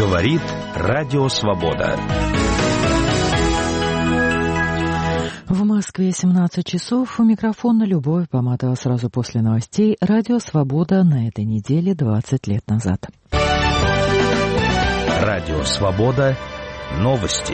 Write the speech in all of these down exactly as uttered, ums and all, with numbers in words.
Говорит Радио Свобода. В Москве семнадцать часов. У микрофона Любовь Поматова. Сразу после новостей. Радио Свобода на этой неделе двадцать лет назад. Радио Свобода. Новости.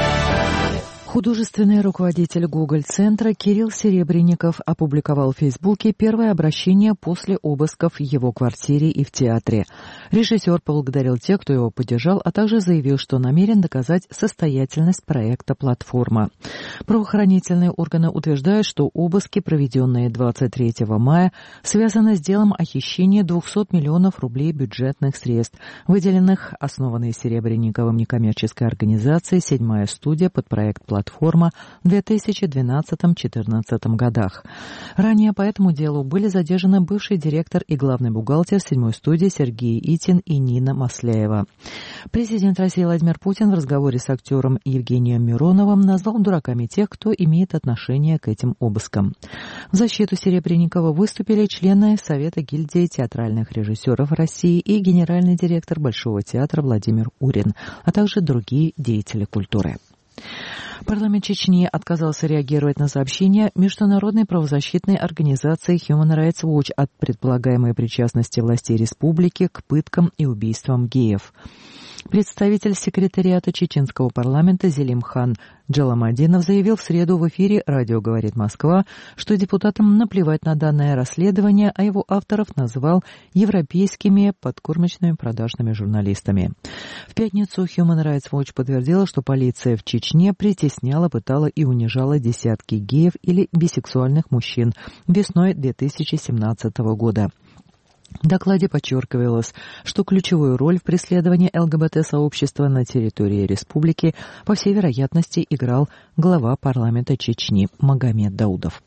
Художественный руководитель Гоголь-центра Кирилл Серебренников опубликовал в Фейсбуке первое обращение после обысков в его квартире и в театре. Режиссер поблагодарил тех, кто его поддержал, а также заявил, что намерен доказать состоятельность проекта «Платформа». Правоохранительные органы утверждают, что обыски, проведенные двадцать третьего мая, связаны с делом о хищении двухсот миллионов рублей бюджетных средств, выделенных основанной Серебренниковым некоммерческой организацией «Седьмая студия» под проект «Платформа». Платформа в две тысячи двенадцатом — две тысячи четырнадцатом годах. Ранее по этому делу были задержаны бывший директор и главный бухгалтер седьмой студии Сергей Итин и Нина Масляева. Президент России Владимир Путин в разговоре с актером Евгением Мироновым назвал дураками тех, кто имеет отношение к этим обыскам. В защиту Серебренникова выступили члены Совета гильдии театральных режиссеров России и генеральный директор Большого театра Владимир Урин, а также другие деятели культуры. Парламент Чечни отказался реагировать на сообщения международной правозащитной организации Human Rights Watch о предполагаемой причастности властей республики к пыткам и убийствам геев. Представитель секретариата чеченского парламента Зелимхан Джаламадинов заявил в среду в эфире «Радио говорит Москва», что депутатам наплевать на данное расследование, а его авторов назвал европейскими подкормочными продажными журналистами. В пятницу Human Rights Watch подтвердила, что полиция в Чечне притесняла, пытала и унижала десятки геев или бисексуальных мужчин весной две тысячи семнадцатого года. В докладе подчеркивалось, что ключевую роль в преследовании ЛГБТ-сообщества на территории республики, по всей вероятности, играл глава парламента Чечни Магомед Даудов.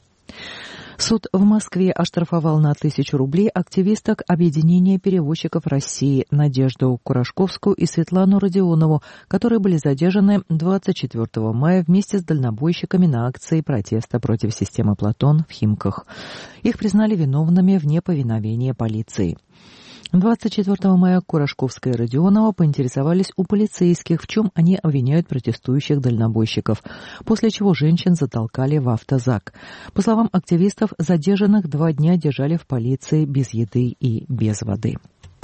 Суд в Москве оштрафовал на тысячу рублей активисток Объединения перевозчиков России Надежду Курашковскую и Светлану Родионову, которые были задержаны двадцать четвёртого мая вместе с дальнобойщиками на акции протеста против системы Платон в Химках. Их признали виновными в неповиновении полиции. двадцать четвёртого мая Курашковская и Родионова поинтересовались у полицейских, в чем они обвиняют протестующих дальнобойщиков, после чего женщин затолкали в автозак. По словам активистов, задержанных два дня держали в полиции без еды и без воды.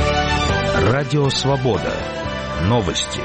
Радио Свобода. Новости.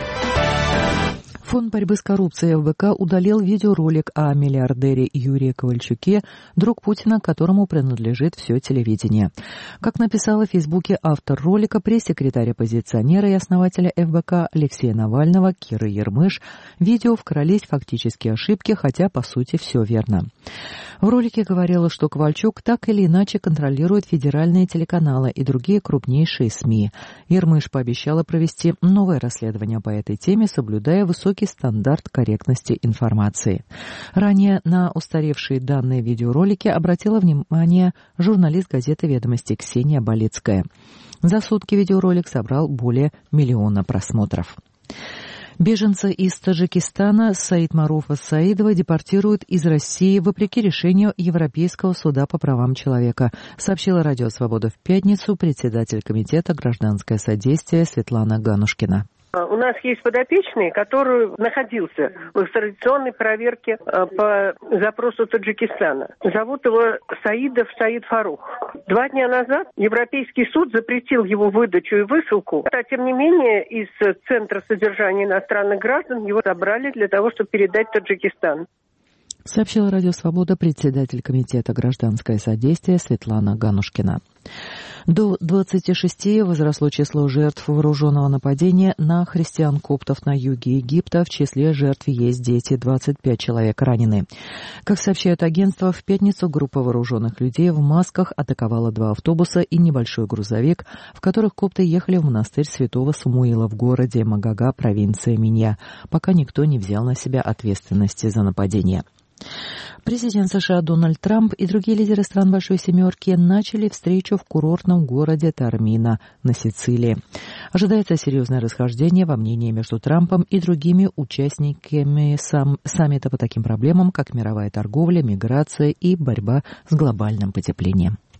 Фонд борьбы с коррупцией эф бэ ка удалил видеоролик о миллиардере Юрии Ковальчуке, друг Путина, которому принадлежит все телевидение. Как написала в Фейсбуке автор ролика, пресс-секретарь оппозиционера и основателя эф бэ ка Алексея Навального Кира Ермыш, в видео вкрались фактические ошибки, хотя по сути все верно. В ролике говорилось, что Ковальчук так или иначе контролирует федеральные телеканалы и другие крупнейшие СМИ. Ермыш пообещала провести новое расследование по этой теме, соблюдая высокий стандарт корректности информации. Ранее на устаревшие данные видеоролики обратила внимание журналист газеты «Ведомости» Ксения Болицкая. За сутки видеоролик собрал более миллиона просмотров. Беженца из Таджикистана Саид-Маруфа Саидова депортируют из России вопреки решению Европейского суда по правам человека, сообщила Радио Свобода в пятницу председатель комитета «Гражданское содействие» Светлана Ганушкина. У нас есть подопечный, который находился в экстрадиционной проверке по запросу Таджикистана. Зовут его Саидов Саид Фарух. Два дня назад Европейский суд запретил его выдачу и высылку. А тем не менее, из Центра содержания иностранных граждан его забрали для того, чтобы передать в Таджикистан. Сообщила Радио Свобода председатель комитета «Гражданское содействие» Светлана Ганушкина. До двадцати шести возросло число жертв вооруженного нападения на христиан-коптов на юге Египта. В числе жертв есть дети, двадцать пять человек ранены. Как сообщают агентства, в пятницу группа вооруженных людей в масках атаковала два автобуса и небольшой грузовик, в которых копты ехали в монастырь Святого Самуила в городе Магага, провинция Минья, пока никто не взял на себя ответственности за нападение. Президент США Дональд Трамп и другие лидеры стран Большой Семерки начали встречу в курортном городе Тармино на Сицилии. Ожидается серьезное расхождение во мнении между Трампом и другими участниками сам, саммита по таким проблемам, как мировая торговля, миграция и борьба с глобальным потеплением.